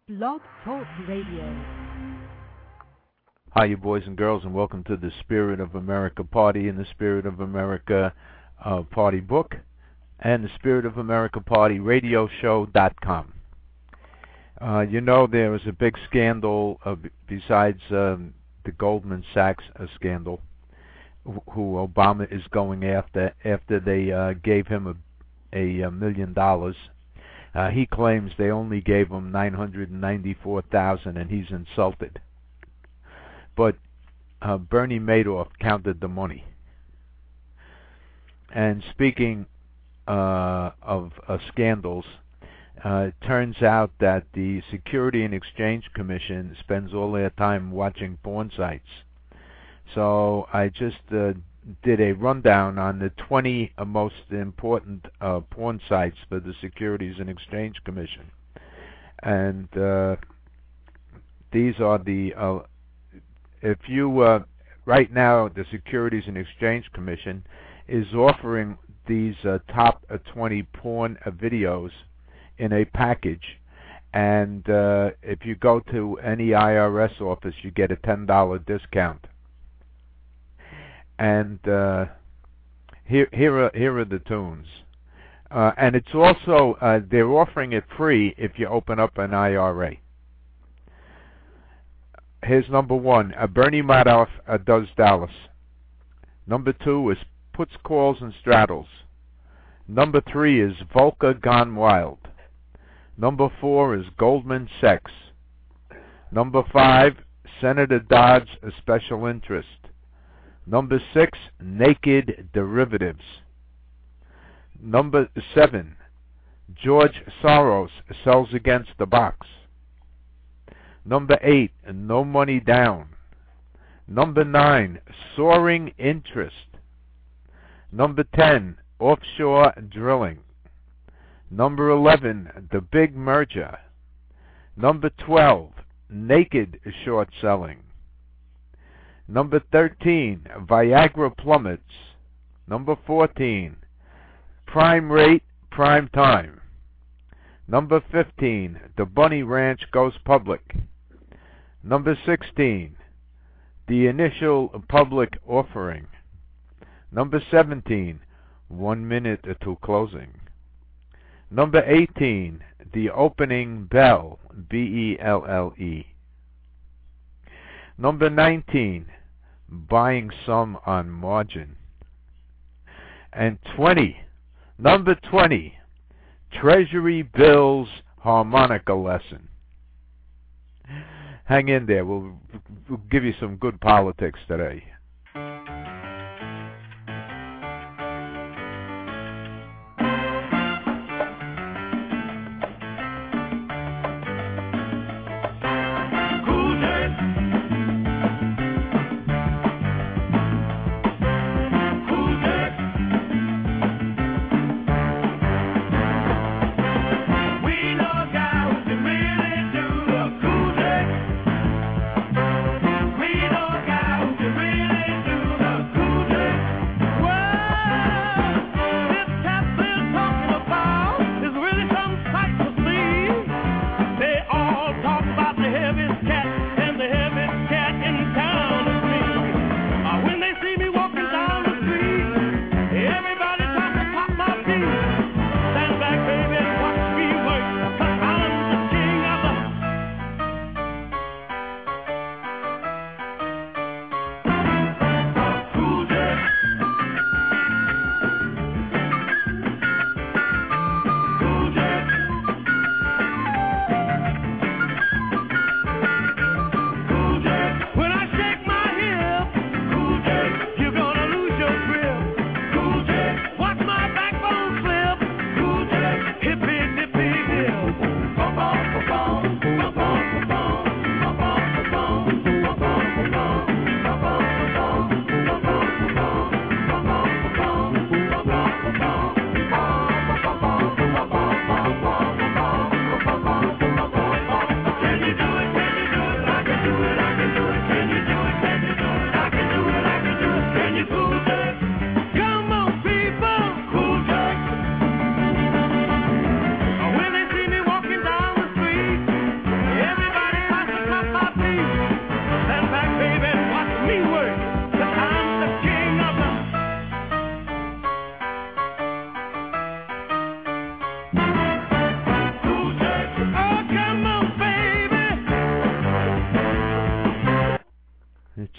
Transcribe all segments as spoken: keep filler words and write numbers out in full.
Blog Talk Radio. Hi, you boys and girls, and welcome to the Spirit of America Party and the Spirit of America uh, Party book and the Spirit of America Party radio show dot com. Uh, you know, there was a big scandal uh, b- besides um, the Goldman Sachs uh, scandal, wh- who Obama is going after after they uh, gave him a, a, a million dollars. Uh, he claims they only gave him nine hundred ninety-four thousand dollars, and he's insulted. But uh, Bernie Madoff counted the money. And speaking uh, of uh, scandals, uh, it turns out that the Security and Exchange Commission spends all their time watching porn sites. So I just uh, did a rundown on the twenty uh, most important uh, porn sites for the Securities and Exchange Commission. And uh, these are the... Uh, if you... Uh, right now, the Securities and Exchange Commission is offering these uh, top uh, twenty porn uh, videos in a package. And uh, if you go to any I R S office, you get a ten dollar discount. And uh, here, here are here are the tunes, uh, and it's also uh, they're offering it free if you open up an I R A. Here's number one: uh, Bernie Madoff uh, does Dallas. Number two is Puts Calls and Straddles. Number three is Volcker Gone Wild. Number four is Goldman Sex. Number five, Senator Dodd's a Special Interest. Number six, Naked Derivatives. Number seven, George Soros sells against the box. Number eight, No Money Down. Number nine, Soaring Interest. Number ten, Offshore Drilling. Number eleven, The Big Merger. Number twelve, Naked Short Selling. Number thirteen, Viagra plummets. Number fourteen, Prime Rate, Prime Time. Number fifteen, The Bunny Ranch Goes Public. Number sixteen, The Initial Public Offering. Number seventeen, One Minute to Closing. Number eighteen, The Opening Bell, B E L L E. Number nineteen, Buying Some on Margin. And twenty, number twenty, Treasury Bills Harmonica Lesson. Hang in there. We'll, we'll give you some good politics today.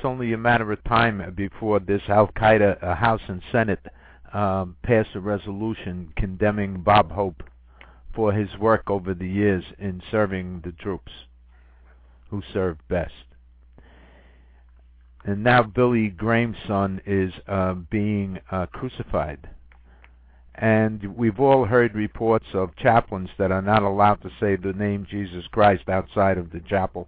only a matter of time before this Al-Qaeda uh, House and Senate um, pass a resolution condemning Bob Hope for his work over the years in serving the troops who served best. And now Billy Graham's son is uh, being uh, crucified. And we've all heard reports of chaplains that are not allowed to say the name Jesus Christ outside of the chapel.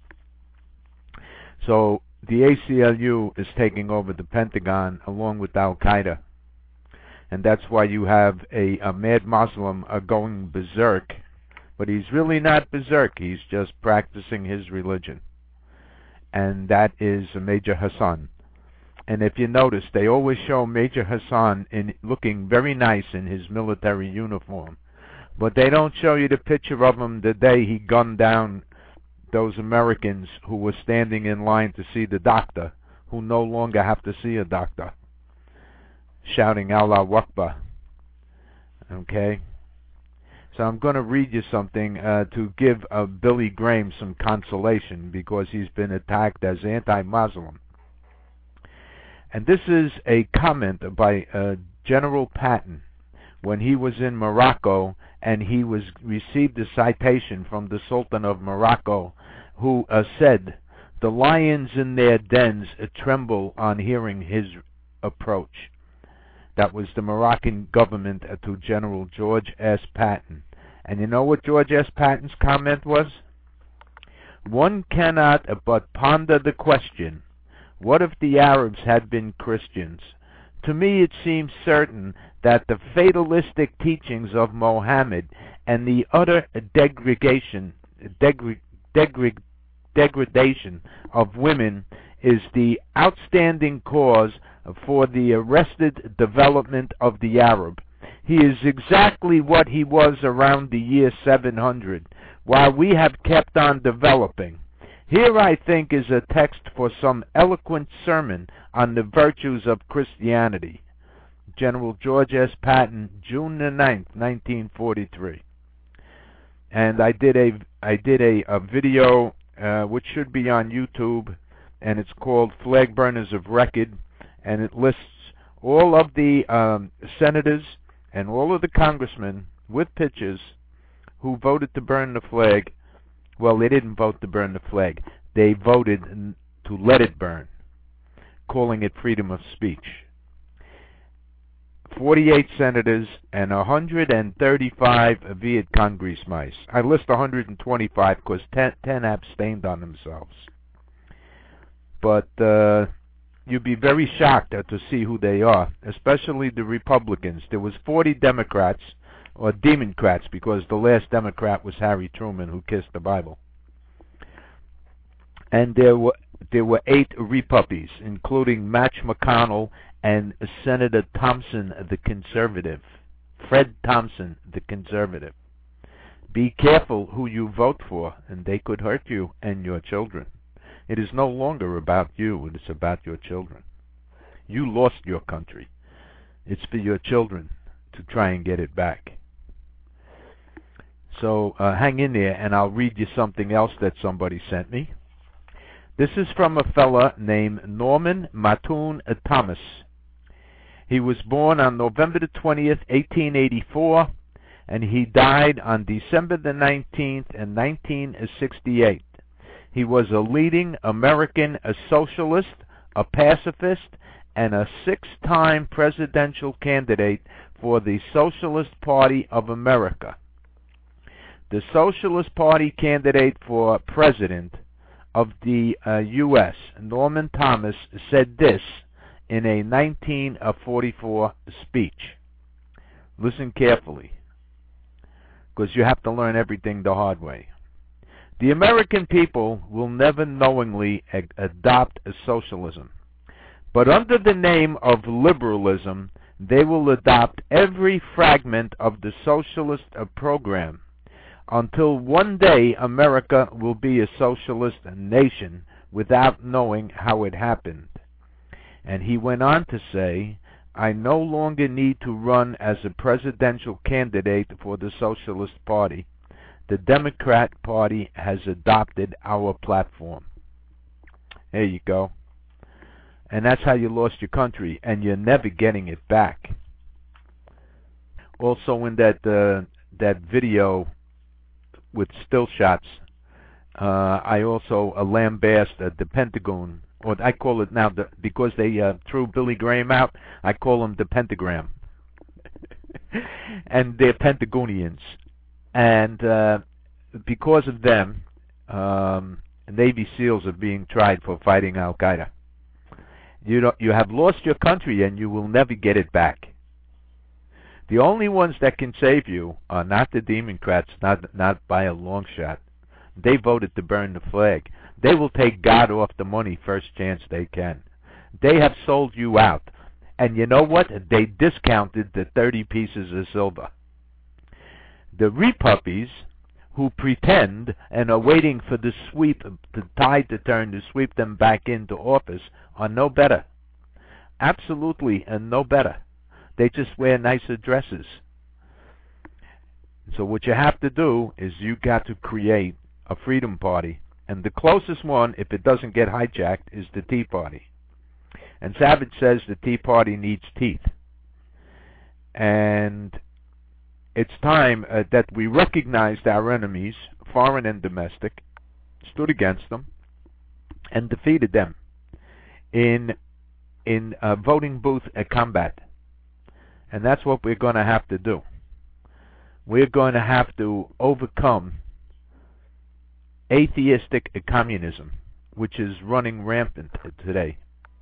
So the A C L U is taking over the Pentagon along with Al-Qaeda. And that's why you have a, a mad Muslim uh, going berserk. But he's really not berserk. He's just practicing his religion. And that is Major Hassan. And if you notice, they always show Major Hassan in looking very nice in his military uniform. But they don't show you the picture of him the day he gunned down those Americans who were standing in line to see the doctor, who no longer have to see a doctor, shouting Allah Akbar. Okay? So I'm going to read you something uh, to give uh, Billy Graham some consolation, because he's been attacked as anti-Muslim. And this is a comment by uh, General Patton when he was in Morocco, and he was received a citation from the Sultan of Morocco, who uh, said, "The lions in their dens uh, tremble on hearing his approach." That was the Moroccan government uh, to General George S. Patton. And you know what George S. Patton's comment was? "One cannot but ponder the question, what if the Arabs had been Christians? To me it seems certain that the fatalistic teachings of Mohammed and the utter degradation, degra- degra- degradation of women is the outstanding cause for the arrested development of the Arab. He is exactly what he was around the year seven hundred, while we have kept on developing. Here, I think, is a text for some eloquent sermon on the virtues of Christianity." General George S. Patton, June the ninth, nineteen forty-three. And I did a I did a, a video uh, which should be on YouTube, and it's called "Flag Burners of Record," and it lists all of the um, senators and all of the congressmen with pictures who voted to burn the flag. Well, they didn't vote to burn the flag. They voted to let it burn, calling it freedom of speech. forty-eight senators and one hundred thirty-five Viet Congressmen. I list one hundred twenty-five because ten, ten abstained on themselves. But uh, you'd be very shocked uh, to see who they are, especially the Republicans. There was forty Democrats, or Democrats, because the last Democrat was Harry Truman, who kissed the Bible. And there were there were eight Repuppies, including Mitch McConnell and Senator Thompson, the conservative. Fred Thompson, the conservative. Be careful who you vote for, and they could hurt you and your children. It is no longer about you, it is about your children. You lost your country. It's for your children to try and get it back. So uh, hang in there, and I'll read you something else that somebody sent me. This is from a fella named Norman Mattoon Thomas. He was born on November the twentieth, eighteen eighty-four, and he died on December the nineteenth in nineteen sixty-eight. He was a leading American a socialist, a pacifist, and a six-time presidential candidate for the Socialist Party of America. The Socialist Party candidate for president of the uh, U S, Norman Thomas, said this in a nineteen forty-four speech. Listen carefully, because you have to learn everything the hard way. "The American people will never knowingly ag- adopt a socialism, but under the name of liberalism, they will adopt every fragment of the socialist uh, program, until one day America will be a socialist nation without knowing how it happened." And he went on to say, "I no longer need to run as a presidential candidate for the Socialist Party. The Democrat Party has adopted our platform." There you go. And that's how you lost your country, and you're never getting it back. Also, in that uh, that video with still shots, uh, I also uh, lambast uh, the Pentagon, or I call it now, the, because they uh, threw Billy Graham out, I call them the Pentagram. And they're Pentagonians. And uh, because of them, um, Navy SEALs are being tried for fighting Al-Qaeda. You don't, you have lost your country, and you will never get it back. The only ones that can save you are not the Democrats, not not by a long shot. They voted to burn the flag. They will take God off the money first chance they can. They have sold you out. And you know what? They discounted the thirty pieces of silver. The repuppies who pretend and are waiting for the sweep, the tide to turn to sweep them back into office are no better. Absolutely and no better. They just wear nicer dresses. So what you have to do is you got to create a freedom party. And the closest one, if it doesn't get hijacked, is the Tea Party. And Savage says the Tea Party needs teeth. And it's time uh, that we recognized our enemies, foreign and domestic, stood against them, and defeated them in in uh, voting booth uh, combat. And that's what we're going to have to do. We're going to have to overcome atheistic communism, which is running rampant today.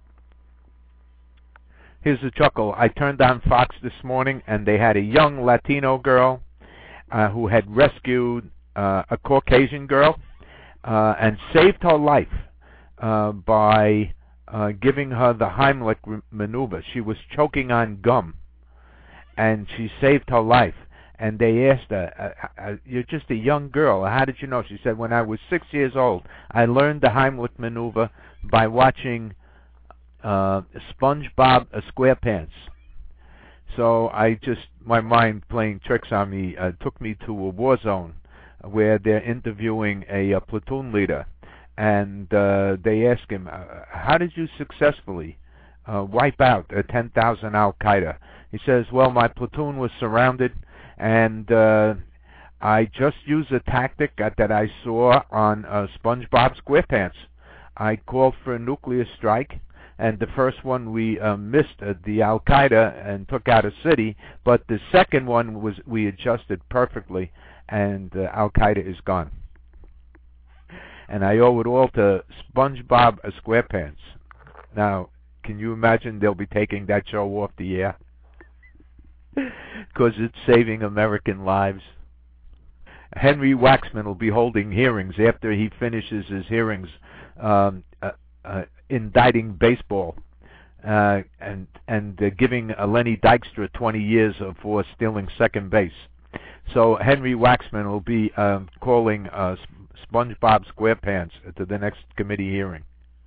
Here's a chuckle. I turned on Fox this morning, and they had a young Latino girl uh, who had rescued uh, a Caucasian girl uh, and saved her life uh, by uh, giving her the Heimlich maneuver. She was choking on gum, and she saved her life. And they asked her, uh, uh, you're just a young girl. How did you know? She said, when I was six years old, I learned the Heimlich maneuver by watching uh, SpongeBob SquarePants. So I just, my mind playing tricks on me, uh, took me to a war zone where they're interviewing a, a platoon leader. And uh, they ask him, uh, how did you successfully uh, wipe out uh, ten thousand Al-Qaeda? He says, well, my platoon was surrounded, and uh, I just used a tactic that I saw on uh, SpongeBob SquarePants. I called for a nuclear strike, and the first one we uh, missed uh, the Al-Qaeda and took out a city, but the second one was we adjusted perfectly, and uh, Al-Qaeda is gone. And I owe it all to SpongeBob SquarePants. Now, can you imagine they'll be taking that show off the air? Because it's saving American lives. Henry Waxman will be holding hearings after he finishes his hearings um, uh, uh, indicting baseball uh, and and uh, giving uh, Lenny Dykstra twenty years for stealing second base. So Henry Waxman will be um, calling uh, SpongeBob SquarePants to the next committee hearing.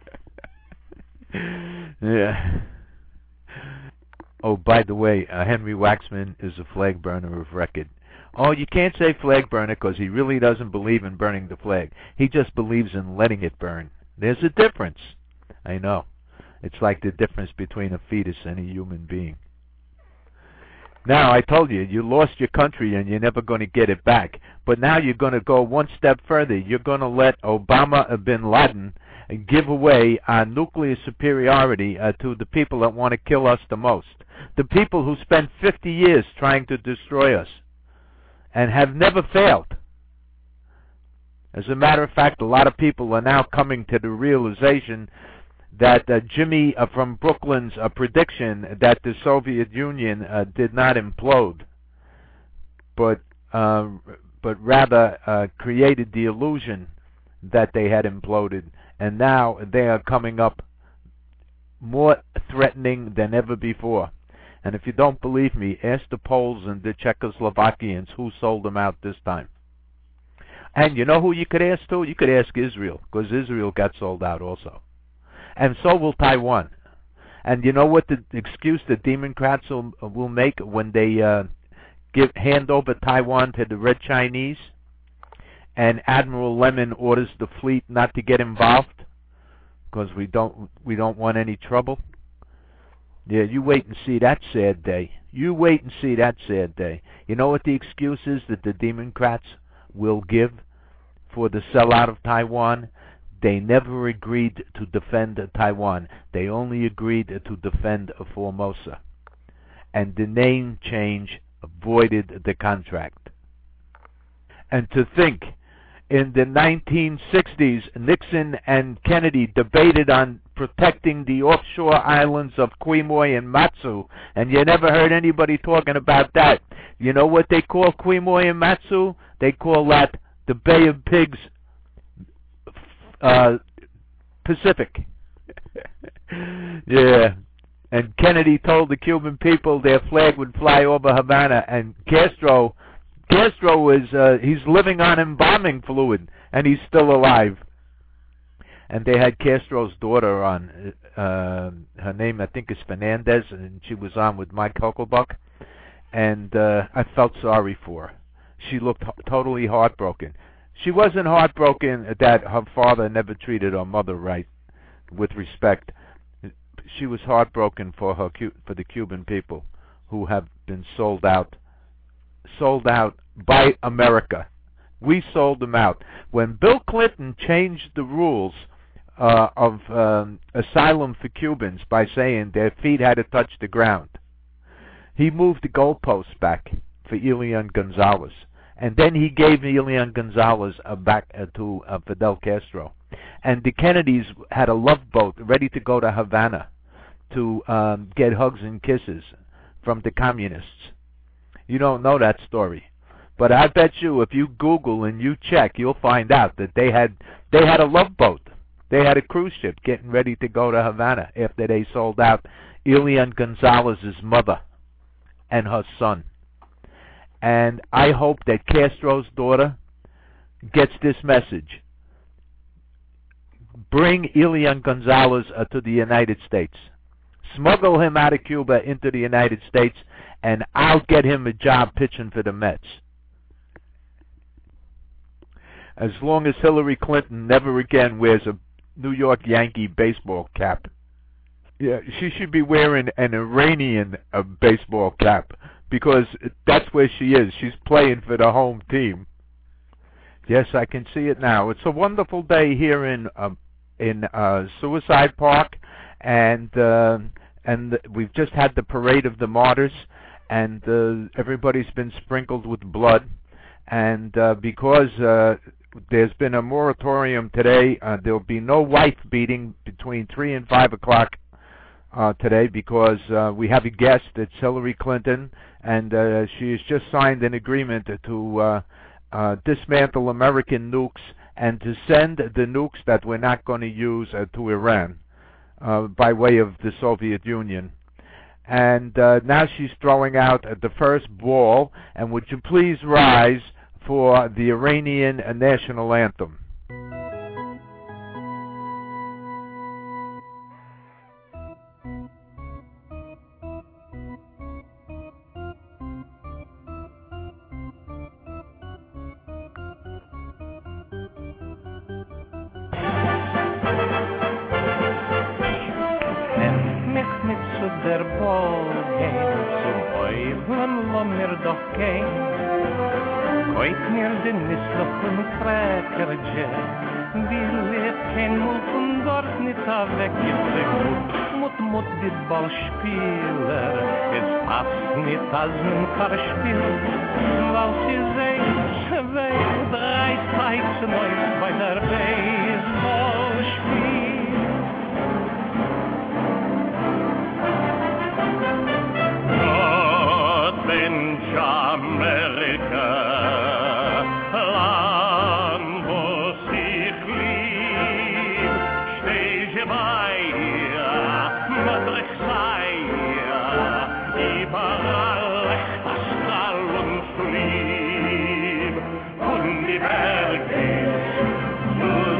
Yeah. Oh, by the way, uh, Henry Waxman is a flag burner of record. Oh, you can't say flag burner because he really doesn't believe in burning the flag. He just believes in letting it burn. There's a difference. I know. It's like the difference between a fetus and a human being. Now, I told you, you lost your country and you're never going to get it back. But now you're going to go one step further. You're going to let Obama bin Laden give away our nuclear superiority uh, to the people that want to kill us the most. The people who spent fifty years trying to destroy us and have never failed. As a matter of fact, a lot of people are now coming to the realization that uh, Jimmy uh, from Brooklyn's uh, prediction that the Soviet Union uh, did not implode, but uh, but rather uh, created the illusion that they had imploded, and now they are coming up more threatening than ever before. And if you don't believe me, ask the Poles and the Czechoslovakians who sold them out this time. And you know who you could ask to? You could ask Israel, because Israel got sold out also. And so will Taiwan. And you know what the excuse the Democrats will, will make when they uh, give hand over Taiwan to the Red Chinese, and Admiral Lemon orders the fleet not to get involved? because we don't we don't want any trouble. Yeah, you wait and see that sad day. You wait and see that sad day. You know what the excuse is that the Democrats will give for the sellout of Taiwan? They never agreed to defend Taiwan. They only agreed to defend Formosa. And the name change voided the contract. And to think, in the nineteen sixties, Nixon and Kennedy debated on protecting the offshore islands of Quemoy and Matsu, and you never heard anybody talking about that. You know what they call Quemoy and Matsu? They call that the Bay of Pigs uh, Pacific. Yeah. And Kennedy told the Cuban people their flag would fly over Havana, and Castro Castro is, uh, he's living on embalming fluid, and he's still alive. And they had Castro's daughter on, uh, her name I think is Fernandez, and she was on with Mike Hucklebuck, and uh, I felt sorry for her. She looked h- totally heartbroken. She wasn't heartbroken that her father never treated her mother right, with respect. She was heartbroken for her for the Cuban people who have been sold out sold out by America. We sold them out. When Bill Clinton changed the rules uh, of um, asylum for Cubans by saying their feet had to touch the ground, he moved the goalposts back for Elian Gonzalez. And then he gave Elian Gonzalez uh, back uh, to uh, Fidel Castro. And the Kennedys had a love boat ready to go to Havana to um, get hugs and kisses from the communists. You don't know that story, but I bet you if you Google and you check, you'll find out that they had they had a love boat. They had a cruise ship getting ready to go to Havana after they sold out Elian Gonzalez's mother and her son. And I hope that Castro's daughter gets this message. Bring Elian Gonzalez uh, to the United States. Smuggle him out of Cuba into the United States, and I'll get him a job pitching for the Mets. As long as Hillary Clinton never again wears a New York Yankee baseball cap. Yeah, she should be wearing an Iranian uh, baseball cap, because that's where she is. She's playing for the home team. Yes, I can see it now. It's a wonderful day here in uh, in uh, Suicide Park, and uh, and we've just had the Parade of the Martyrs, and uh, everybody's been sprinkled with blood. And uh, because uh, there's been a moratorium today, uh, there'll be no wife beating between three and five o'clock uh, today, because uh, we have a guest. It's Hillary Clinton, and uh, she has just signed an agreement to uh, uh, dismantle American nukes and to send the nukes that we're not going to use uh, to Iran uh, by way of the Soviet Union. And uh, now she's throwing out uh, the first ball. And would you please rise for the Iranian uh, national anthem? Als men verspielt, weil sie sehen, wer drei Zeichen euch bei der Baseball spielt. Gott wünscht Amerika, Land, wo sich lieb, steh ich bei ihr, mit euch sei ihr, überall. Und die Berge zu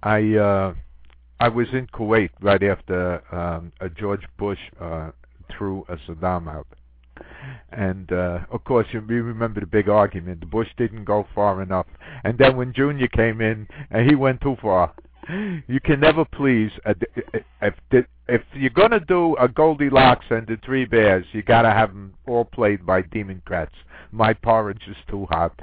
I uh, I was in Kuwait right after um, uh, George Bush uh, threw a Saddam out. And, uh, of course, you remember the big argument. Bush didn't go far enough. And then when Junior came in, and he went too far. You can never please. Uh, if, if you're going to do a Goldilocks and the Three Bears, you got to have them all played by Democrats. My porridge is too hot.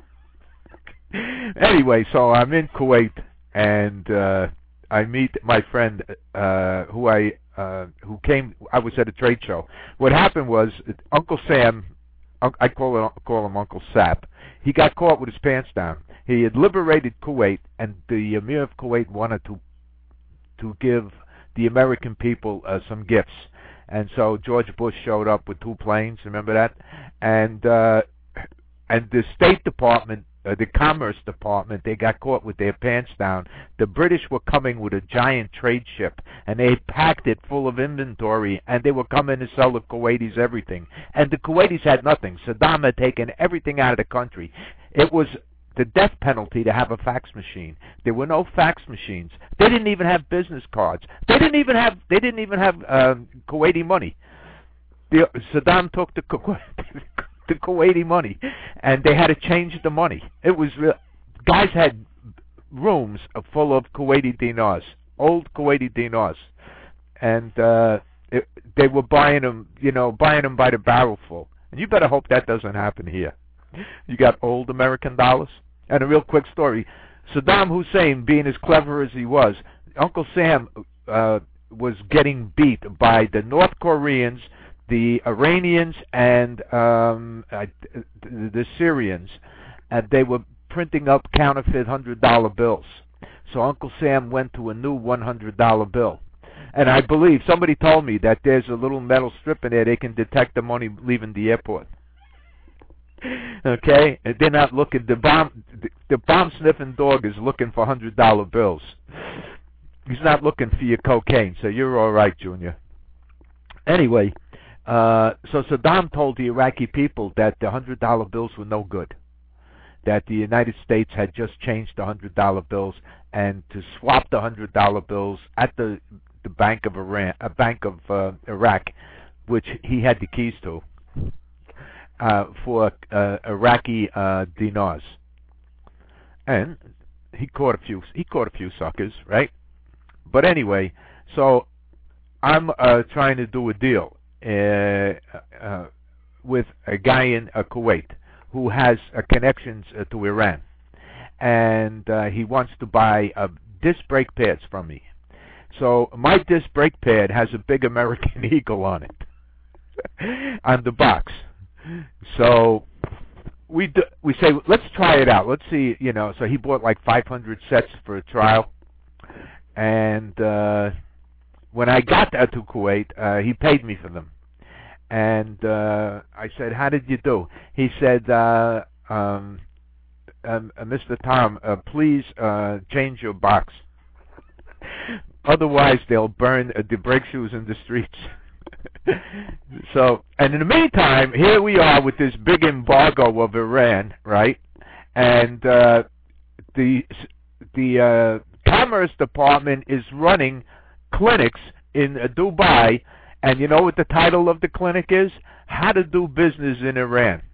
Anyway, so I'm in Kuwait, and uh, I meet my friend uh, who I... Uh, who came, I was at a trade show. What happened was, Uncle Sam, I call, it, call him Uncle Sap, he got caught with his pants down. He had liberated Kuwait, and the Emir of Kuwait wanted to to give the American people uh, some gifts. And so George Bush showed up with two planes, remember that? And, uh, and the State Department, Uh, the Commerce Department, they got caught with their pants down. The British were coming with a giant trade ship, and they packed it full of inventory, and they were coming to sell the Kuwaitis everything. And the Kuwaitis had nothing. Saddam had taken everything out of the country. It was the death penalty to have a fax machine. There were no fax machines. They didn't even have business cards. They didn't even have. They didn't even have um, Kuwaiti money. The, Saddam took the the Kuwaiti money, and they had to change the money. It was real. Guys had rooms full of Kuwaiti dinars, old Kuwaiti dinars, and uh, it, they were buying them, you know, buying them by the barrelful. And you better hope that doesn't happen here. You got old American dollars. And a real quick story: Saddam Hussein, being as clever as he was, Uncle Sam uh, was getting beat by the North Koreans, the Iranians, and um, uh, the Syrians, and they were printing up counterfeit hundred dollar bills. So Uncle Sam went to a new one hundred dollar bill, and I believe somebody told me that there's a little metal strip in there. They can detect the money leaving the airport. Okay, and they're not looking. The bomb, the, the bomb sniffing dog is looking for hundred dollar bills. He's not looking for your cocaine. So you're all right, Junior. Anyway. Uh, so Saddam told the Iraqi people that the hundred dollar bills were no good, that the United States had just changed the hundred dollar bills, and to swap the hundred dollar bills at the the Bank of Iran, a Bank of uh, Iraq, which he had the keys to, uh, for uh, Iraqi uh, dinars, and he caught a few. He caught a few suckers, right? But anyway, so I'm uh, trying to do a deal. Uh, uh, with a guy in uh, Kuwait who has uh, connections uh, to Iran, and uh, he wants to buy uh, disc brake pads from me. So my disc brake pad has a big American eagle on it on the box. So we do, we say, let's try it out. Let's see, you know. So he bought like five hundred sets for a trial, and uh, when I got to Kuwait, uh, he paid me for them. And uh, I said, how did you do? He said, uh, um, um, uh, Mister Tom, uh, please uh, change your box. Otherwise, they'll burn uh, the brake shoes in the streets. So, and in the meantime, here we are with this big embargo of Iran, right? And uh, the the uh, Commerce Department is running clinics in uh, Dubai, and you know what the title of the clinic is? How to do business in Iran.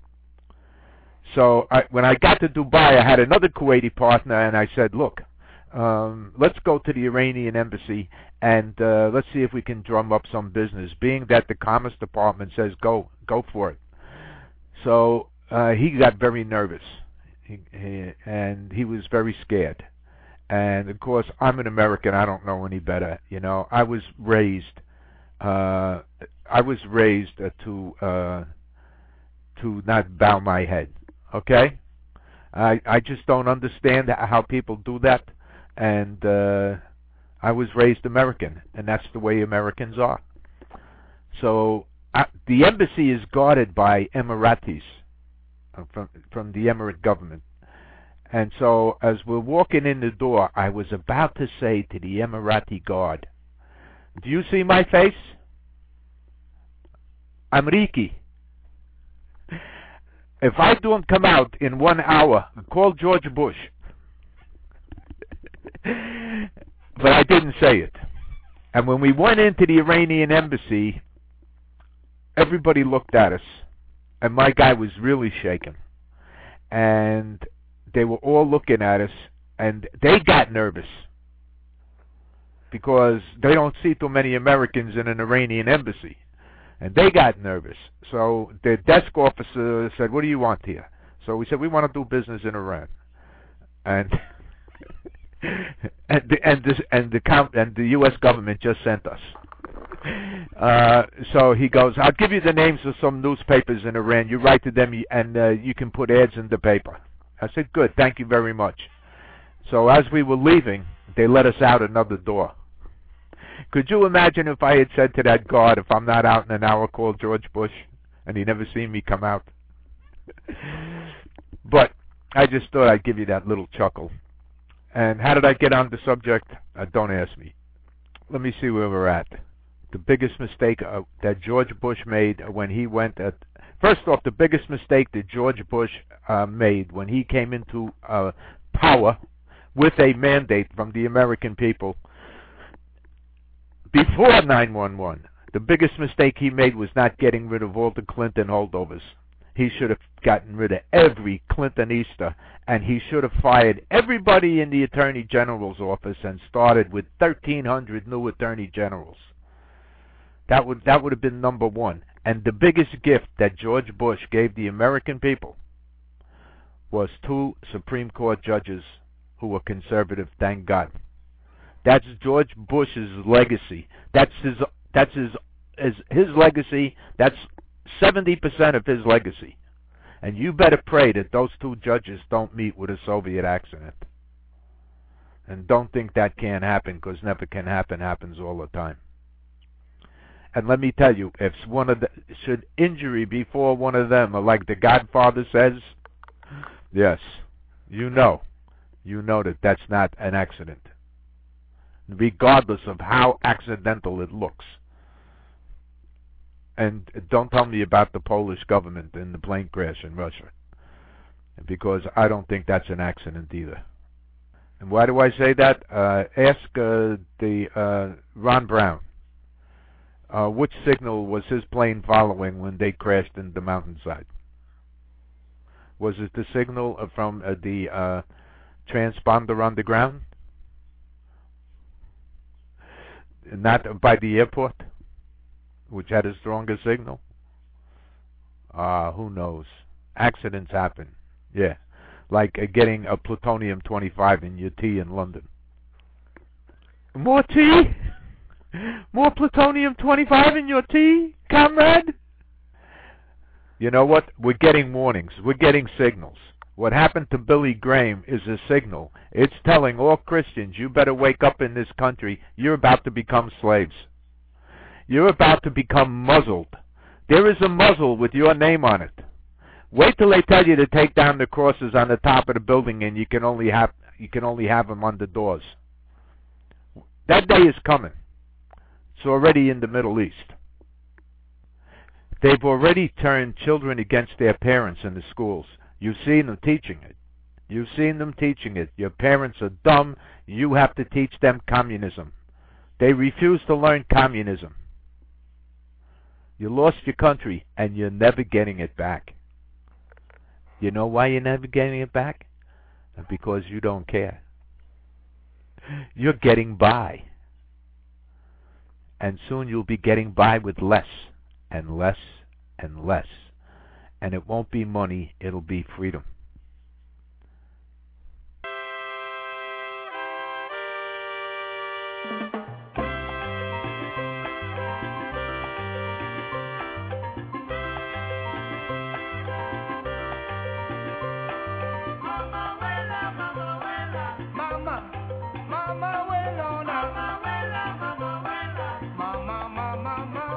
So I, when I got to Dubai, I had another Kuwaiti partner, and I said, look, um, let's go to the Iranian embassy, and uh, let's see if we can drum up some business, being that the Commerce Department says go, go for it. So uh, he got very nervous, he, he, and he was very scared. And of course, I'm an American. I don't know any better. You know, I was raised, uh, I was raised uh, to uh, to not bow my head. Okay, I I just don't understand how people do that, and uh, I was raised American, and that's the way Americans are. So uh, the embassy is guarded by Emiratis uh, from from the Emirate government. And so, as we're walking in the door, I was about to say to the Emirati guard, do you see my face? I'm Riki. If I don't come out in one hour, call George Bush. but I didn't say it. And when we went into the Iranian embassy, everybody looked at us, and my guy was really shaken. And they were all looking at us, and they got nervous because they don't see too many Americans in an Iranian embassy. And they got nervous. So the desk officer said, "What do you want here?" So we said, "We want to do business in Iran." And and the, and this, and the count and the U S government just sent us. Uh, so he goes, "I'll give you the names of some newspapers in Iran. You write to them, and uh, you can put ads in the paper." I said, "Good, thank you very much." So as we were leaving, they let us out another door. Could you imagine if I had said to that guard, "If I'm not out in an hour, call George Bush," and he never seen me come out? But I just thought I'd give you that little chuckle. And how did I get on the subject? Uh, don't ask me. Let me see where we're at. The biggest mistake uh, that George Bush made when he went at... First off, the biggest mistake that George Bush uh, made when he came into uh, power with a mandate from the American people before nine one one, the biggest mistake he made was not getting rid of all the Clinton holdovers. He should have gotten rid of every Clintonista, and he should have fired everybody in the Attorney General's office and started with thirteen hundred new Attorney Generals. That would that would have been number one. And the biggest gift that George Bush gave the American people was two Supreme Court judges who were conservative, thank God. That's George Bush's legacy. That's his that's his his, his legacy. That's seventy percent of his legacy. And you better pray that those two judges don't meet with a Soviet accident. And don't think that can't happen, because never can happen happens all the time. And let me tell you, if one of the, should injury befall one of them, or like the Godfather says, yes, you know, you know that that's not an accident, regardless of how accidental it looks. And don't tell me about the Polish government and the plane crash in Russia, because I don't think that's an accident either. And why do I say that? Uh, ask uh, the uh, Ron Brown. Uh, which signal was his plane following when they crashed in the mountainside? Was it the signal from uh, the uh, transponder on the ground? Not by the airport, which had a stronger signal? Ah, uh, who knows? Accidents happen. Yeah, like uh, getting a plutonium twenty-five in your tea in London. More tea? More plutonium twenty-five in your tea, comrade? You know what? We're getting warnings. We're getting signals. What happened to Billy Graham is a signal. It's telling all Christians, you better wake up in this country. You're about to become slaves. You're about to become muzzled. There is a muzzle with your name on it. Wait till they tell you to take down the crosses on the top of the building, and you can only have you can only have them on the doors. That day is coming. It's already in the Middle East. They've already turned children against their parents in the schools. You've seen them teaching it. You've seen them teaching it. Your parents are dumb. You have to teach them communism. They refuse to learn communism. You lost your country, and you're never getting it back. You know why you're never getting it back? Because you don't care. You're getting by. And soon you'll be getting by with less and less and less. And it won't be money, it'll be freedom.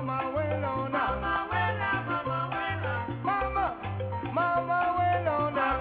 Mama, well on now.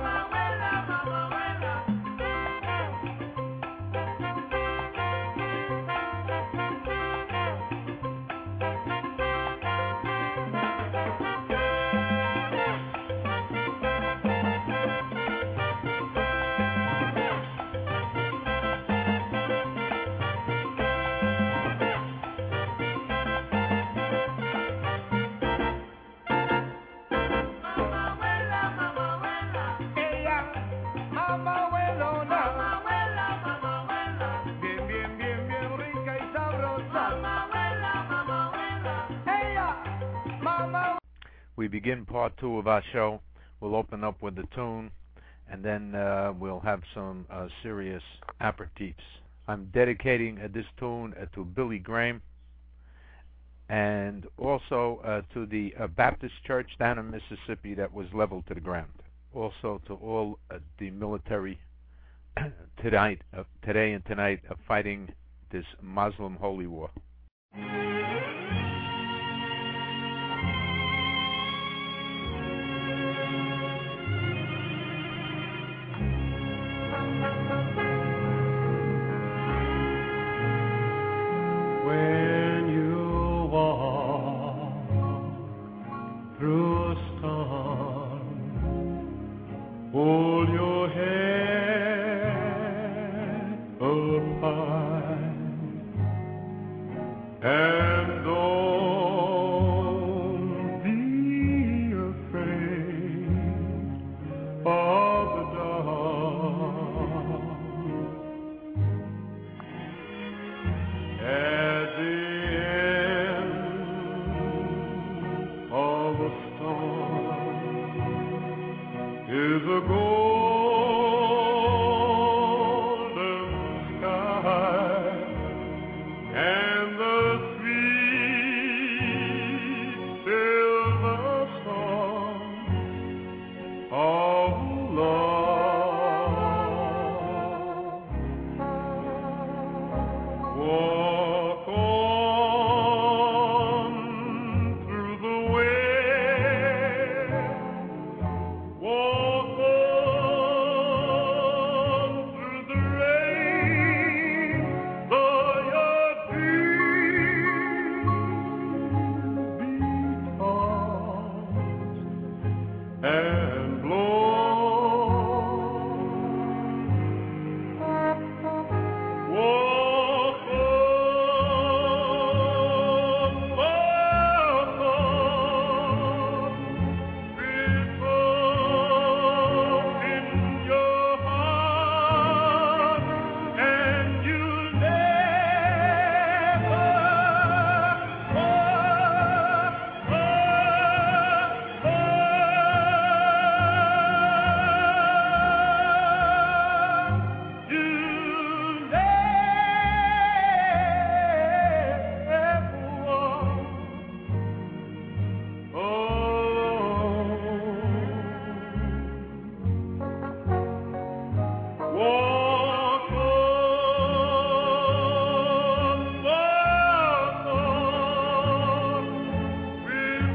begin part two of our show, we'll open up with a tune, and then uh, we'll have some uh, serious aperitifs. I'm dedicating uh, this tune uh, to Billy Graham, and also uh, to the uh, Baptist church down in Mississippi that was leveled to the ground. Also to all uh, the military tonight, uh, today and tonight, uh, fighting this Muslim holy war. When you walk through a storm, hold your head up high and don't be afraid of the dark. At the end of a storm is a golden sky and the sweet silver song of love. Walk on through the way. Walk on through the rain, though your dreams be tossed and blown. Walk on, walk on, with hope in your heart, and you'll never walk on, walk on, with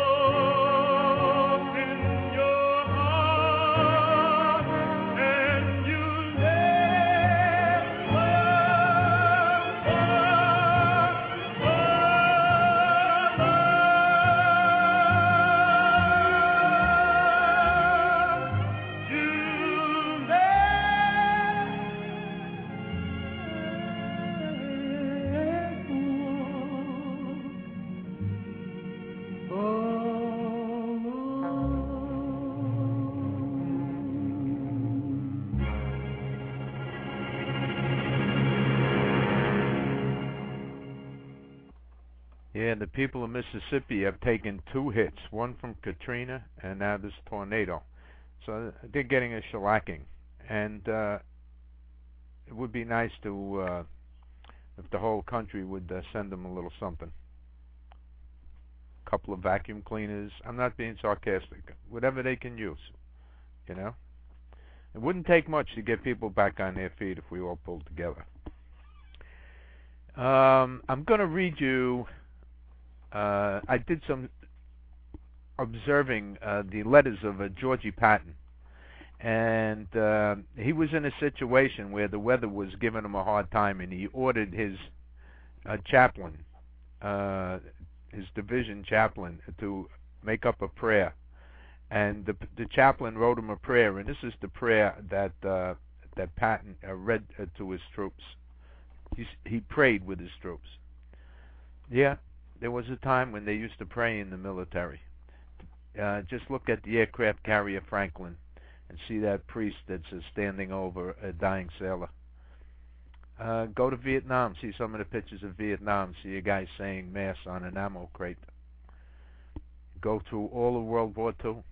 hope in your heart, and you'll Yeah, the people of Mississippi have taken two hits, one from Katrina and now this tornado. So they're getting a shellacking. And uh, it would be nice to, uh, if the whole country would uh, send them a little something. A couple of vacuum cleaners. I'm not being sarcastic. Whatever they can use, you know. It wouldn't take much to get people back on their feet if we all pulled together. Um, I'm going to read you... Uh, I did some observing uh, the letters of uh, Georgie Patton, and uh, he was in a situation where the weather was giving him a hard time, and he ordered his uh, chaplain, uh, his division chaplain, to make up a prayer, and the, the chaplain wrote him a prayer, and this is the prayer that uh, that Patton uh, read uh, to his troops. He, he prayed with his troops. Yeah. There was a time when they used to pray in the military. Uh, just look at the aircraft carrier Franklin and see that priest that's uh, standing over a dying sailor. Uh, go to Vietnam, see some of the pictures of Vietnam, see a guy saying Mass on an ammo crate. go through all of World War Two,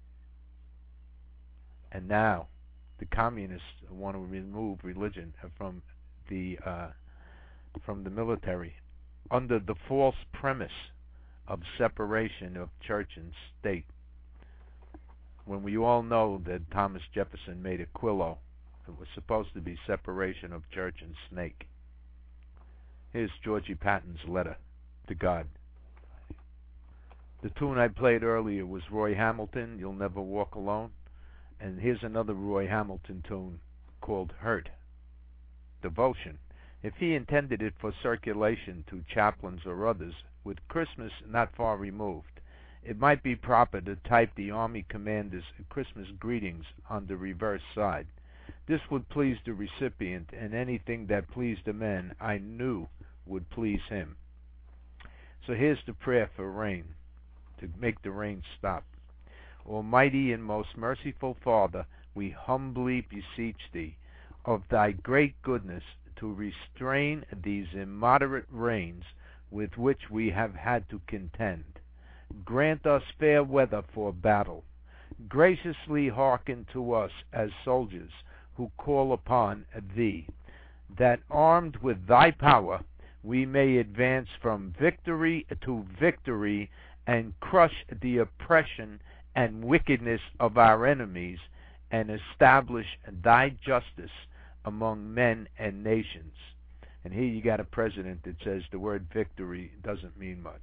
and now the communists want to remove religion from the uh, from the military under the false premise of separation of church and state. When we all know that Thomas Jefferson made a quillo, it was supposed to be separation of church and snake. Here's Georgie Patton's letter to God. The tune I played earlier was Roy Hamilton, You'll Never Walk Alone. And here's another Roy Hamilton tune called Hurt. Devotion. If he intended it for circulation to chaplains or others, with Christmas not far removed, it might be proper to type the Army commander's Christmas greetings on the reverse side. This would please the recipient, and anything that pleased the men I knew would please him. So here's the prayer for rain, to make the rain stop. Almighty and most merciful Father, we humbly beseech thee of thy great goodness to restrain these immoderate rains with which we have had to contend. Grant us fair weather for battle. Graciously hearken to us as soldiers who call upon thee, that armed with thy power we may advance from victory to victory and crush the oppression and wickedness of our enemies and establish thy justice among men and nations. And here you got a president that says the word victory doesn't mean much.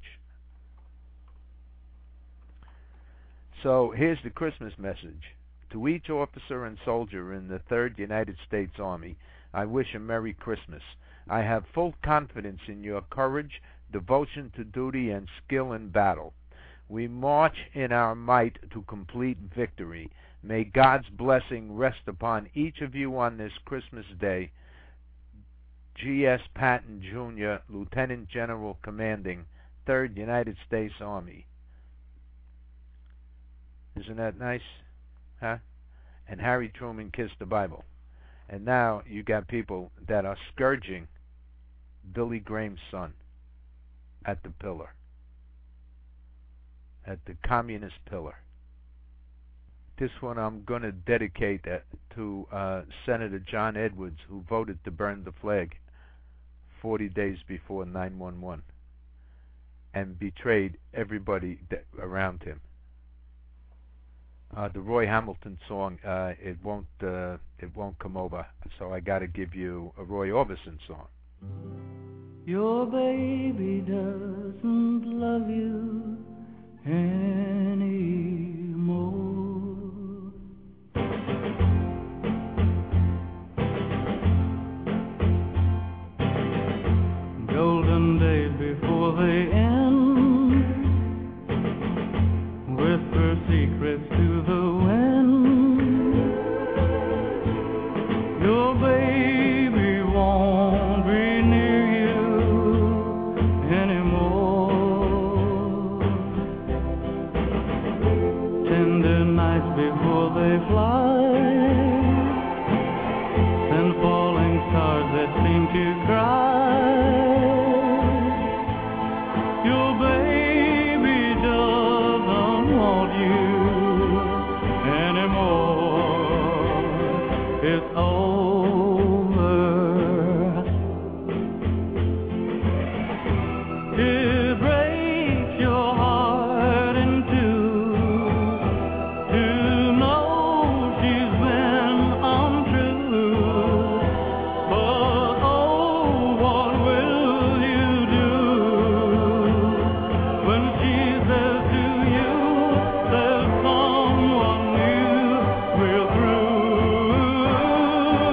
So here's the Christmas message. To each officer and soldier in the third United States Army, I wish a Merry Christmas. I have full confidence in your courage, devotion to duty, and skill in battle. We march in our might to complete victory. May God's blessing rest upon each of you on this Christmas Day. G S Patton, Junior, Lieutenant General Commanding, third United States Army. Isn't that nice? Huh? And Harry Truman kissed the Bible. And now you got people that are scourging Billy Graham's son at the pillar, at the communist pillar. This one I'm going to dedicate to uh, Senator John Edwards, who voted to burn the flag forty days before nine one one and betrayed everybody that, around him. Uh, the Roy Hamilton song, uh, it won't uh, it won't come over, so I got to give you a Roy Orbison song. Your baby doesn't love you anymore. Golden days before they end, whisper secrets to the wind. Your baby won't be near you anymore. Tender nights before they fly, send falling stars that seem to cry. Your baby doesn't want you anymore. It's over. It breaks your heart in two to know she's been untrue. But oh, what will you do when she says to you there's someone new we're through?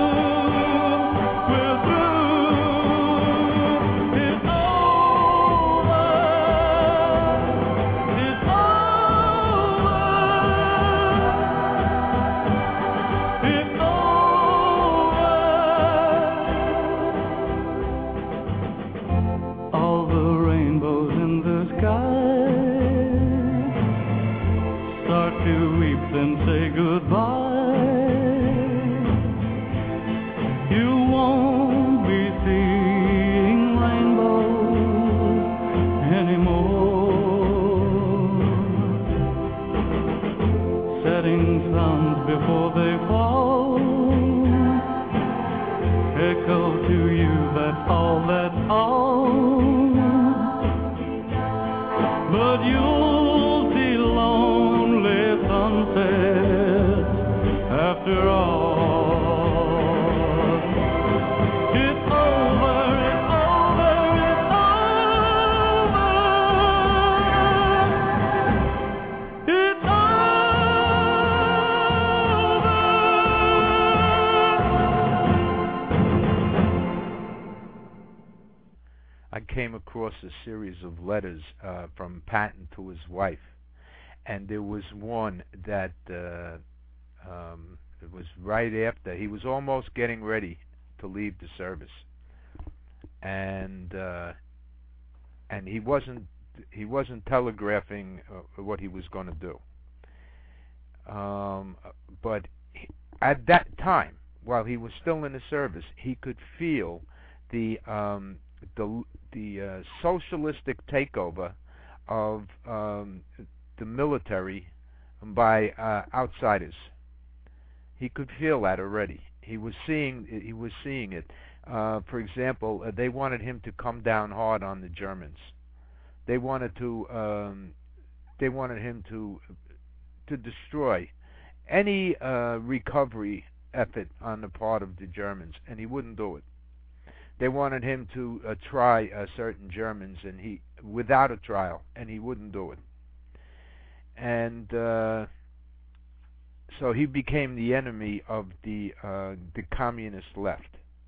stones before they fall. Echo to you, that's all, that's all. But you'll see lonely sunsets after all. It's over, it's over, it's over. It's I came across a series of letters uh, from Patton to his wife, and there was one that uh, um, it was right after he was almost getting ready to leave the service, and uh, and he wasn't he wasn't telegraphing uh, what he was going to do. Um, but he, at that time, while he was still in the service, he could feel the um, the the uh, socialistic takeover of um, the military by uh, outsiders. He could feel that already. He was seeing he was seeing it. Uh, for example, uh, they wanted him to come down hard on the Germans. They wanted to um, they wanted him to to destroy any uh, recovery effort on the part of the Germans, and he wouldn't do it. They wanted him to uh, try uh, certain Germans, and he without a trial, and he wouldn't do it. And uh, so he became the enemy of the uh, the communist left.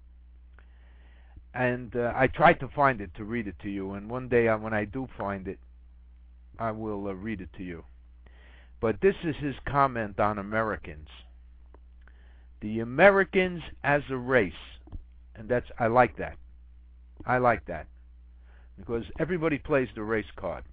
And uh, I tried to find it to read it to you, and one day uh, when I do find it, I will uh, read it to you. But this is his comment on Americans. The Americans as a race. And that's, I like that. I like that. Because everybody plays the race card.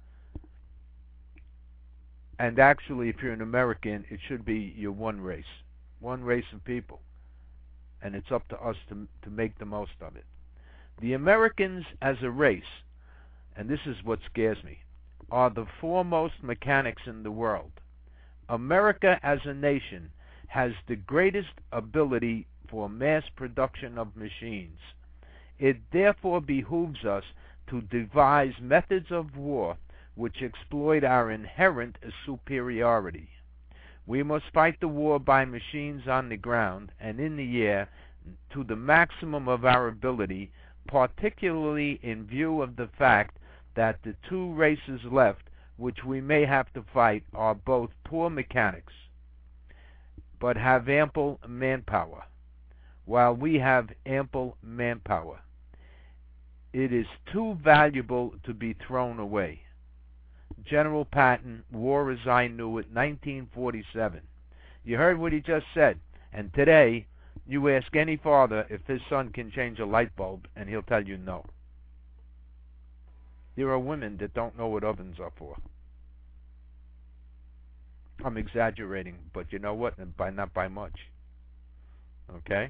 And actually, if you're an American, it should be your one race. One race of people. And it's up to us to to make the most of it. The Americans as a race, and this is what scares me, are the foremost mechanics in the world. America as a nation has the greatest ability for mass production of machines. It therefore behooves us to devise methods of war which exploit our inherent superiority. We must fight the war by machines on the ground and in the air to the maximum of our ability, particularly in view of the fact that the two races left which we may have to fight are both poor mechanics, but have ample manpower. While we have ample manpower, it is too valuable to be thrown away. General Patton, War as I Knew It, nineteen forty-seven. You heard what he just said, and today you ask any father if his son can change a light bulb, and he'll tell you no. There are women that don't know what ovens are for. I'm exaggerating, but you know what? By not by much. Okay?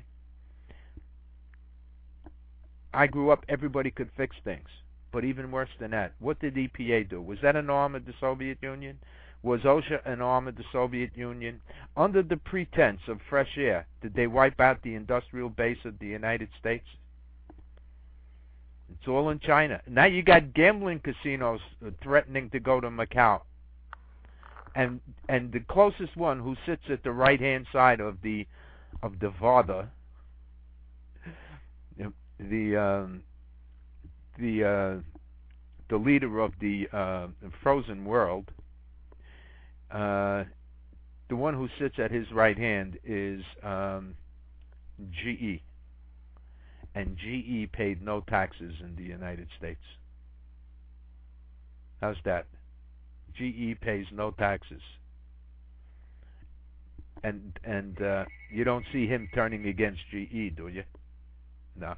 I grew up, everybody could fix things. But even worse than that, what did E P A do? Was that an arm of the Soviet Union? Was OSHA an arm of the Soviet Union? Under the pretense of fresh air, did they wipe out the industrial base of the United States? It's all in China. Now you got gambling casinos threatening to go to Macau. And and the closest one who sits at the right-hand side of the of the Vada, the um, the uh, the leader of the uh, frozen world, uh, the one who sits at his right hand is um, G E, and G E paid no taxes in the United States. How's that? G E pays no taxes, and and uh, you don't see him turning against G E, do you? No.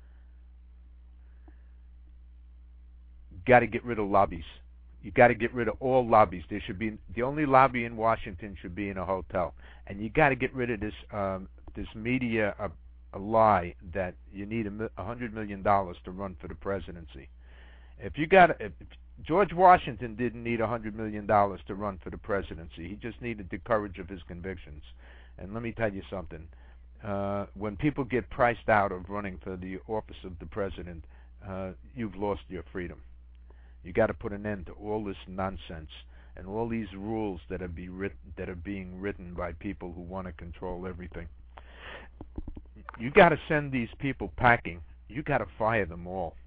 Got to get rid of lobbies. You got to get rid of all lobbies. There should be the only lobby in Washington should be in a hotel, and you got to get rid of this um, this media uh, a lie that you need a, mi- a hundred million dollars to run for the presidency. If you got if George Washington didn't need a hundred million dollars to run for the presidency. He just needed the courage of his convictions. And let me tell you something. Uh, when people get priced out of running for the office of the president, uh, you've lost your freedom. You got to put an end to all this nonsense and all these rules that are be written, that are being written by people who want to control everything. You got to send these people packing. You got to fire them all.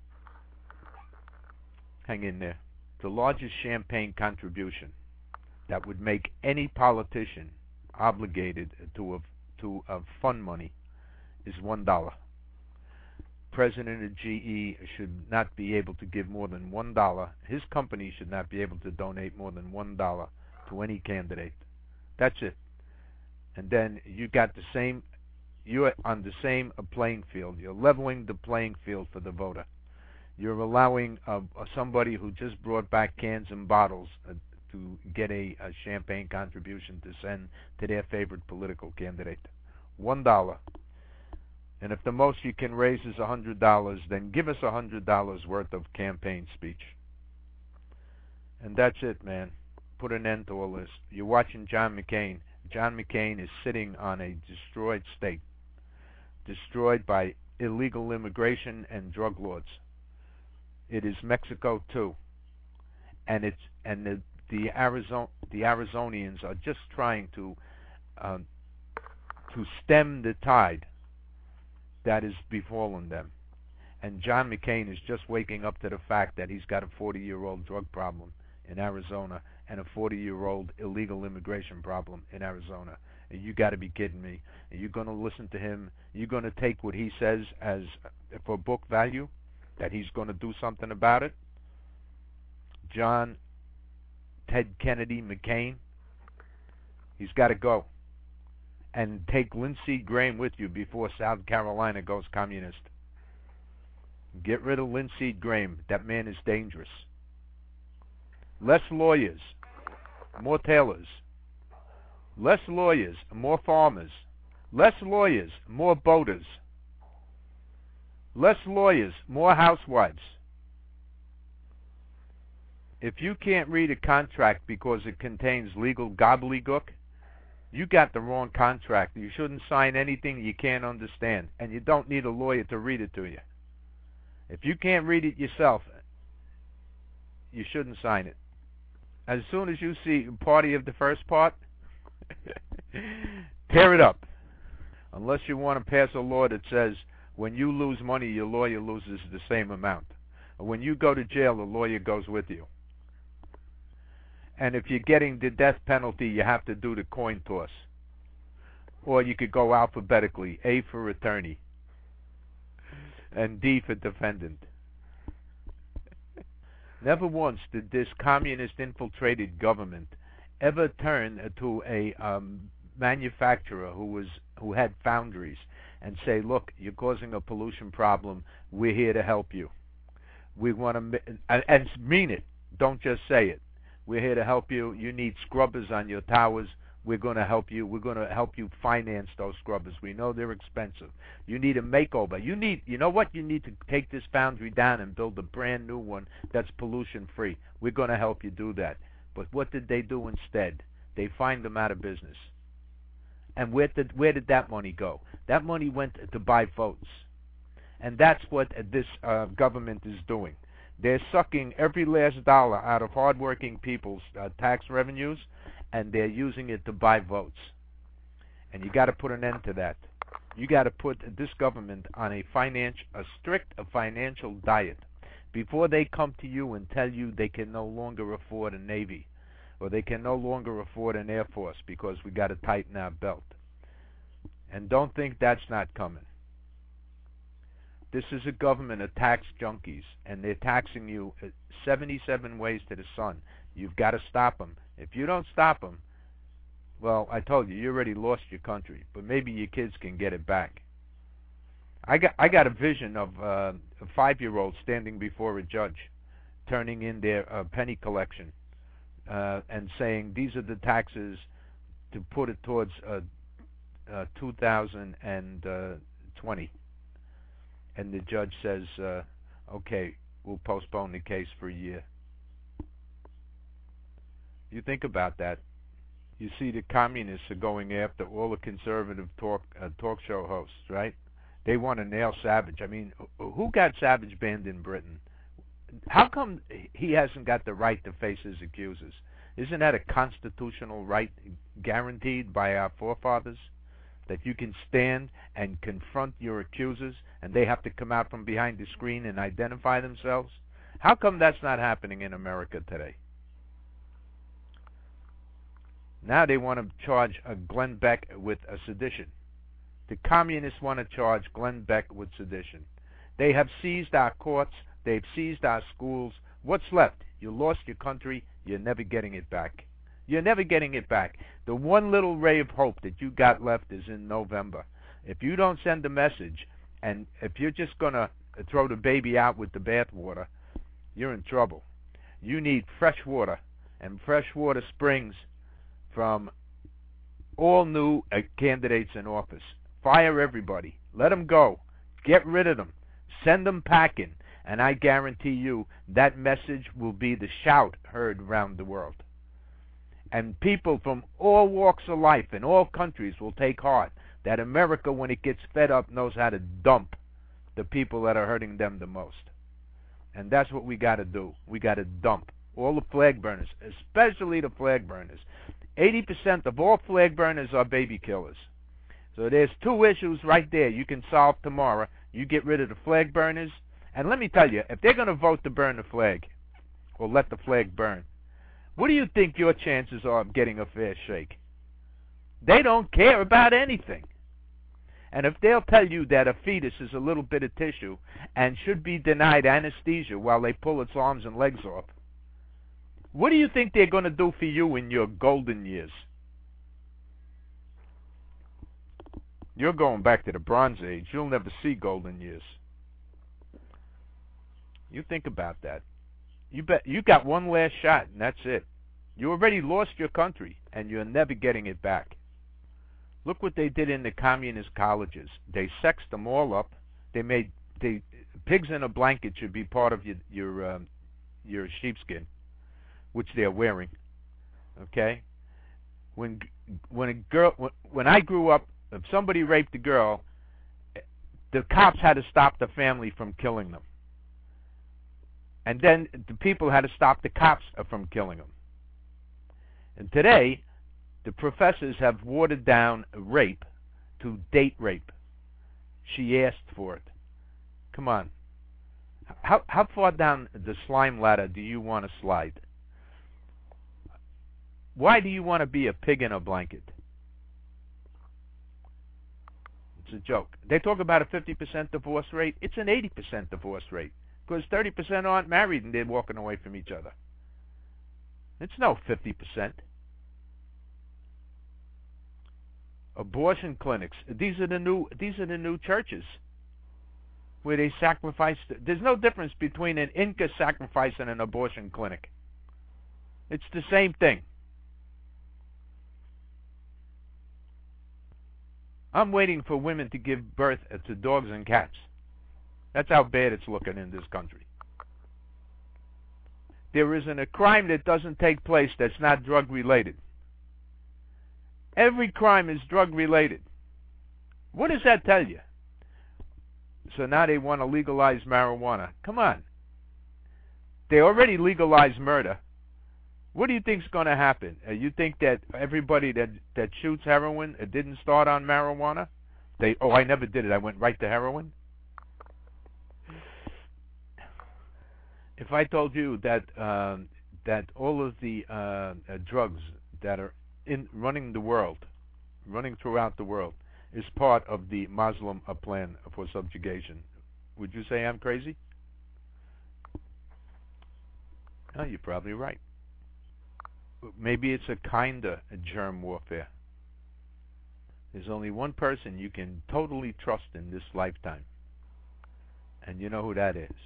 Hang in there. The largest champagne contribution that would make any politician obligated to a to a fund money is one dollar. President of G E should not be able to give more than one dollar. His company should not be able to donate more than one dollar to any candidate. That's it. And then you got the same. You're on the same playing field. You're leveling the playing field for the voter. You're allowing uh, somebody who just brought back cans and bottles uh, to get a, a champagne contribution to send to their favorite political candidate. One dollar. And if the most you can raise is a hundred dollars, then give us a hundred dollars worth of campaign speech. And that's it, man. Put an end to all this. You're watching John McCain. John McCain is sitting on a destroyed state, destroyed by illegal immigration and drug lords. It is Mexico too, and it's and the the Arizona the Arizonians are just trying to uh, to stem the tide that is befallen them. And John McCain is just waking up to the fact that he's got a forty-year-old drug problem in Arizona and a forty-year-old illegal immigration problem in Arizona. And you got to be kidding me. Are you going to listen to him? Are you going to take what he says as for book value? That he's going to do something about it? John Ted Kennedy McCain, he's got to go. And take Lindsey Graham with you before South Carolina goes communist. Get rid of Lindsey Graham. That man is dangerous. Less lawyers, more tailors. Less lawyers, more farmers. Less lawyers, more boaters. Less lawyers, more housewives. If you can't read a contract because it contains legal gobbledygook, you got the wrong contract. You shouldn't sign anything you can't understand, and you don't need a lawyer to read it to you. If you can't read it yourself, you shouldn't sign it. As soon as you see party of the first part, tear it up. Unless you want to pass a law that says when you lose money, your lawyer loses the same amount. When you go to jail, the lawyer goes with you. And if you're getting the death penalty, you have to do the coin toss. Or you could go alphabetically, A for attorney, and D for defendant. Never once did this communist-infiltrated government ever turn to a um, manufacturer who was who had foundries and say, look, you're causing a pollution problem. We're here to help you. We want to, and, and mean it. Don't just say it. We're here to help you. You need scrubbers on your towers. We're going to help you. We're going to help you finance those scrubbers. We know they're expensive. You need a makeover. You need, you know what? You need to take this foundry down and build a brand new one that's pollution-free. We're going to help you do that. But what did they do instead? They fined them out of business. And where did where did that money go? That money went to buy votes. And that's what this uh, government is doing. They're sucking every last dollar out of hardworking people's uh, tax revenues, and they're using it to buy votes. And you got to put an end to that. You got to put this government on a financial, a strict a financial diet before they come to you and tell you they can no longer afford a Navy or they can no longer afford an Air Force because we got to tighten our belt. And don't think that's not coming. This is a government of tax junkies, and they're taxing you seventy-seven ways to the sun. You've got to stop them. If you don't stop them, well, I told you, you already lost your country, but maybe your kids can get it back. I got I got a vision of uh, a five-year-old standing before a judge, turning in their uh, penny collection, uh, and saying, these are the taxes to put it towards uh, uh, two thousand twenty. And the judge says, uh, okay, we'll postpone the case for a year. You think about that. You see the communists are going after all the conservative talk uh, talk show hosts, right? They want to nail Savage. I mean, who got Savage banned in Britain? How come he hasn't got the right to face his accusers? Isn't that a constitutional right guaranteed by our forefathers? That you can stand and confront your accusers and they have to come out from behind the screen and identify themselves? How come that's not happening in America today? Now they want to charge uh, Glenn Beck with a sedition. The communists want to charge Glenn Beck with sedition. They have seized our courts. They've seized our schools. What's left? You lost your country. You're never getting it back. You're never getting it back. The one little ray of hope that you got left is in November. If you don't send a message, and if you're just going to throw the baby out with the bathwater, you're in trouble. You need fresh water, and fresh water springs from all new uh, candidates in office. Fire everybody. Let them go. Get rid of them. Send them packing. And I guarantee you that message will be the shout heard around the world. And people from all walks of life in all countries will take heart that America, when it gets fed up, knows how to dump the people that are hurting them the most. And that's what we got to do. We got to dump all the flag burners, especially the flag burners. eighty percent of all flag burners are baby killers. So there's two issues right there you can solve tomorrow. You get rid of the flag burners. And let me tell you, if they're going to vote to burn the flag, or let the flag burn, what do you think your chances are of getting a fair shake? They don't care about anything. And if they'll tell you that a fetus is a little bit of tissue and should be denied anesthesia while they pull its arms and legs off, what do you think they're going to do for you in your golden years? You're going back to the Bronze Age. You'll never see golden years. You think about that. You bet you got one last shot, and that's it. You already lost your country, and you're never getting it back. Look what they did in the communist colleges. They sexed them all up. They made they pigs in a blanket should be part of your your um, your sheepskin, which they're wearing. Okay. When when a girl when, when I grew up, if somebody raped a girl, the cops had to stop the family from killing them. And then the people had to stop the cops from killing them. And today, the professors have watered down rape to date rape. She asked for it. Come on. How how far down the slime ladder do you want to slide? Why do you want to be a pig in a blanket? It's a joke. They talk about a fifty percent divorce rate. It's an eighty percent divorce rate. Because thirty percent aren't married and they're walking away from each other. It's no fifty percent. Abortion clinics. These are the new. These are the new churches where they sacrifice. There's no difference between an Inca sacrifice and an abortion clinic. It's the same thing. I'm waiting for women to give birth to dogs and cats. That's how bad it's looking in this country. There isn't a crime that doesn't take place that's not drug-related. Every crime is drug-related. What does that tell you? So now they want to legalize marijuana. Come on. They already legalized murder. What do you think is going to happen? Uh, you think that everybody that, that shoots heroin uh, didn't start on marijuana? They, oh, I never did it. I went right to heroin? If I told you that um, that all of the uh, uh, drugs that are in running the world, running throughout the world, is part of the Muslim uh, plan for subjugation, would you say I'm crazy? Oh, you're probably right. Maybe it's a kinder germ warfare. There's only one person you can totally trust in this lifetime, and you know who that is.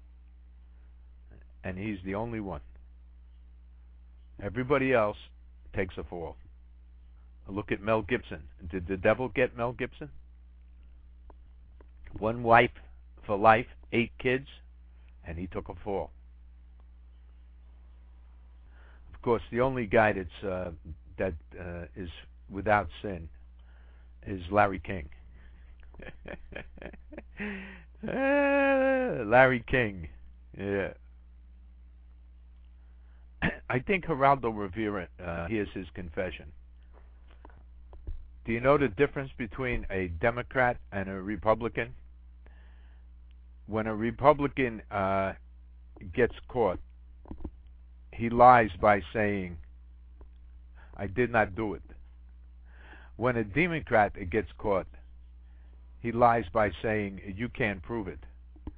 And he's the only one. Everybody else takes a fall. Look at Mel Gibson. Did the devil get Mel Gibson? One wife for life, eight kids, and he took a fall. Of course, the only guy that's uh, that uh, is without sin is Larry King. uh, Larry King, yeah. I think Geraldo Rivera uh, hears his confession. Do you know the difference between a Democrat and a Republican? When a Republican uh, gets caught, he lies by saying, I did not do it. When a Democrat gets caught, he lies by saying, you can't prove it.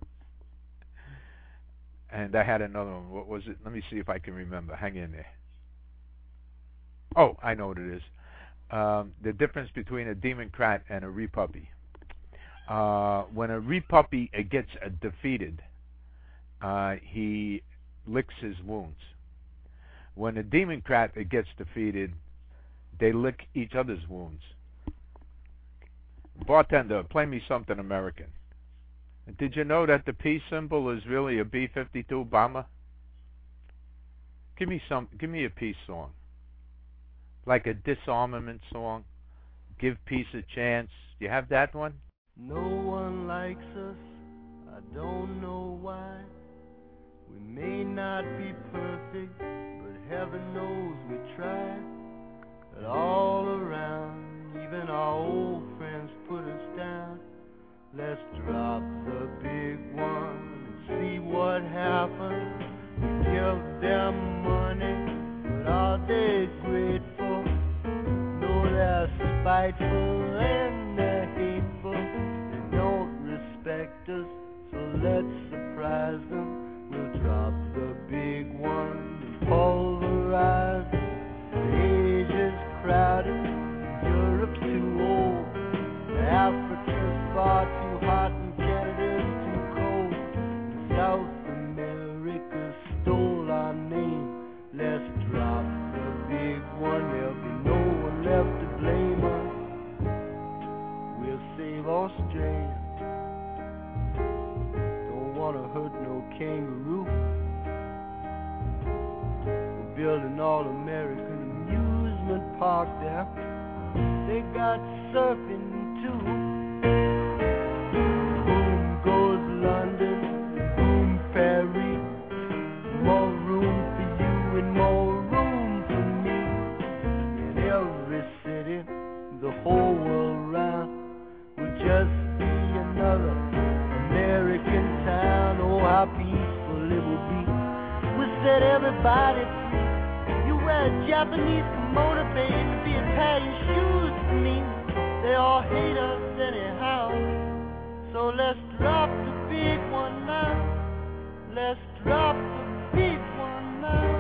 And I had another one. What was it? Let me see if I can remember. Hang in there. Oh, I know what it is. Um, the difference between a Democrat and a Republican. Uh, when a Republican uh, gets uh, defeated, uh, he licks his wounds. When a Democrat uh, gets defeated, they lick each other's wounds. Bartender, play me something American. Did you know that the peace symbol is really a B fifty-two bomber? Give me some. Give me a peace song, like a disarmament song. Give peace a chance. You have that one? No one likes us, I don't know why. We may not be perfect, but heaven knows we try. But all around, even our old friends put us down. Let's drop the big one and see what happens. We give them money, but are they grateful? No, they're spiteful and they're hateful. They don't respect us, so let's surprise them. We'll drop the big one and pulverize. Asia's crowded, Europe's too old, Africa's far too hot and Canada's too cold. South America stole our name. Let's drop the big one, there'll be no one left to blame us. We'll save Australia, don't wanna hurt no kangaroo. We're building all-American amusement park there. They got surfing too. Boom goes London, boom Paris. More room for you and more room for me. In every city, the whole world round will just be another American town. Oh, how peaceful it will be. We'll set everybody free. You wear a Japanese kimono, baby, be Italian shoes to me. They all hate us anyhow. So let's drop the big one now. Let's drop the big one now.